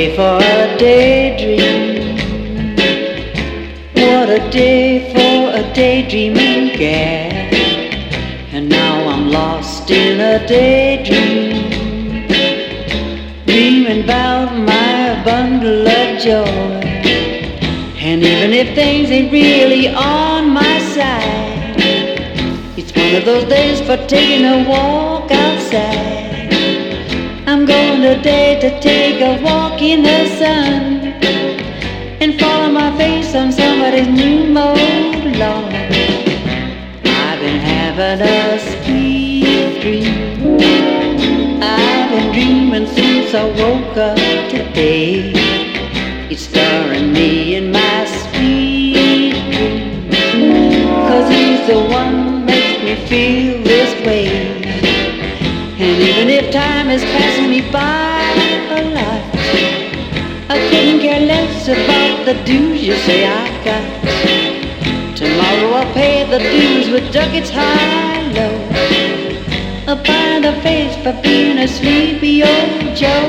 day for a daydream. What a day for a daydreaming gal. And now I'm lost in a daydream, dreaming about my bundle of joy. And even if things ain't really on my side, it's one of those days for taking a walk outside. I'm going today to take a walk in the sun and follow my face on somebody's new mode lawn. I've been having a sweet dream. I've been dreaming since I woke up today. It's starring me in my sweet dream, 'cause he's the one makes me feel this way. And even if time is passing me by a lot, I couldn't care less about the dues you say I got. Tomorrow I'll pay the dues with ducats high-low. I'll find a face for being a sleepy old Joe.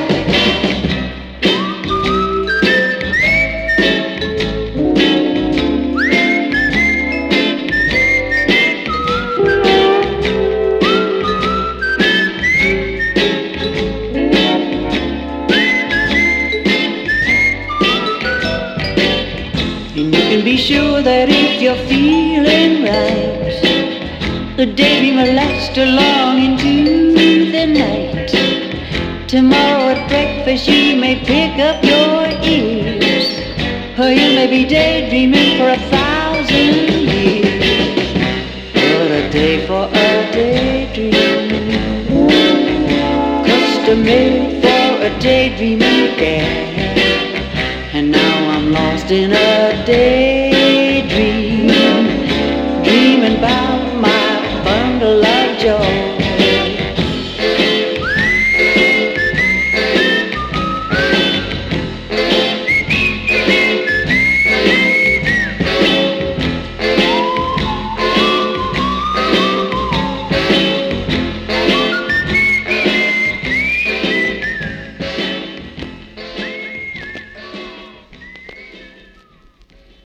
And you can be sure that if you're feeling right, the daydream will last along into the night. Tomorrow at breakfast you may pick up your ears, or you may be daydreaming for 1,000 years. What a day for a daydream, custom made for a daydreaming gal. And now I'm lost in a day